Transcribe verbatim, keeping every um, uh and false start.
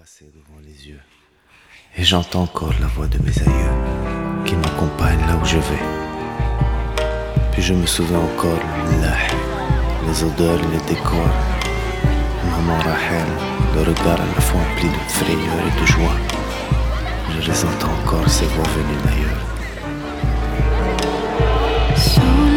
passer devant les yeux. Et j'entends encore la voix de mes aïeux qui m'accompagne là où je vais. Puis je me souviens encore le mlah, les odeurs, les décors. Maman Rahel, le regard à la fois empli de frayeur et de joie. Je les entends encore, ces voix venues d'ailleurs.